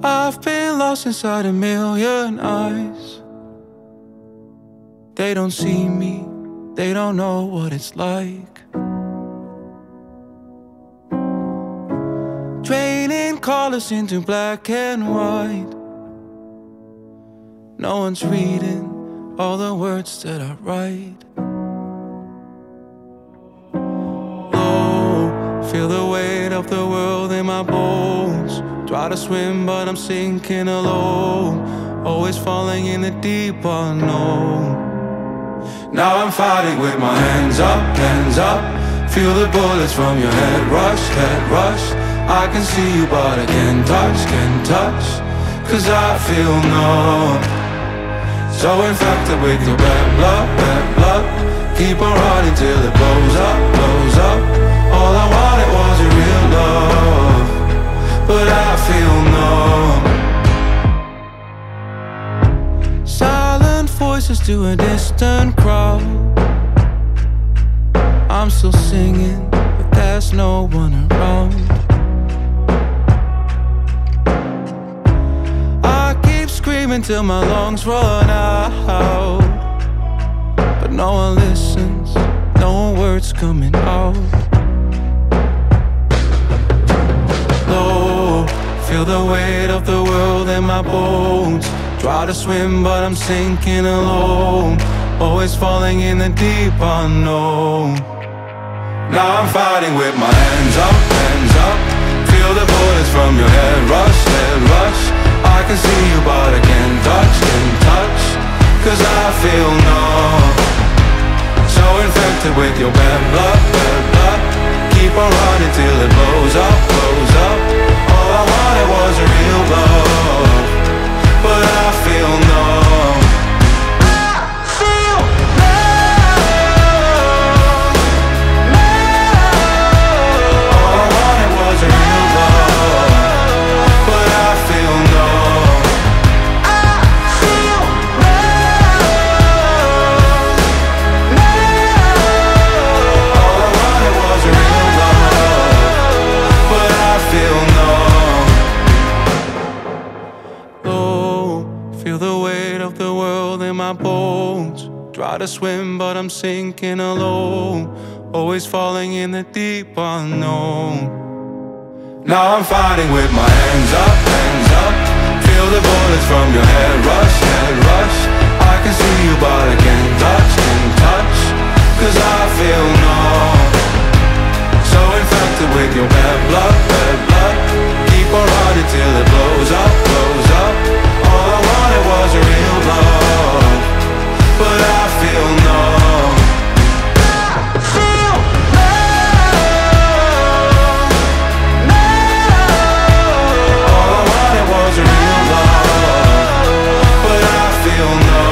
I've been lost inside a million eyes. They don't see me, they don't know what it's like. Draining colors into black and white. No one's reading all the words that I write. Oh, feel the weight of the world in my bones. Try to swim but I'm sinking alone, always falling in the deep unknown. Now I'm fighting with my hands up, hands up. Feel the bullets from your head rush, head rush. I can see you but I can't touch, cause I feel numb. So infected with your bad blood, bad blood. Keep on running till it blows up, blows up. All I wanted was your real love, but I feel numb. Silent voices to a distant crowd. I'm still singing, but there's no one around. I keep screaming till my lungs run out, but no one listens, no words coming out. Low, feel the weight of the world in my bones. Try to swim but I'm sinking alone, always falling in the deep unknown. Now I'm fighting with my hands up, hands up. Feel the bullets from your head rush, head rush. I can see you but I can't touch, cause I feel numb. So infected with your bad blood, bad blood. Keep on running till it blows up, blows up. All I wanted was a real love, but I feel numb. Try to swim but I'm sinking alone, always falling in the deep unknown. Now I'm fighting with my hands up, hands up. Feel the bullets from your head rush, head rush. I can see you but I can't touch, cause I feel numb. So infected with your bad blood, bad blood. Keep on running till it blows up, blows up. All I wanted was a real love, but I feel numb. All I wanted was a real love, but I feel numb.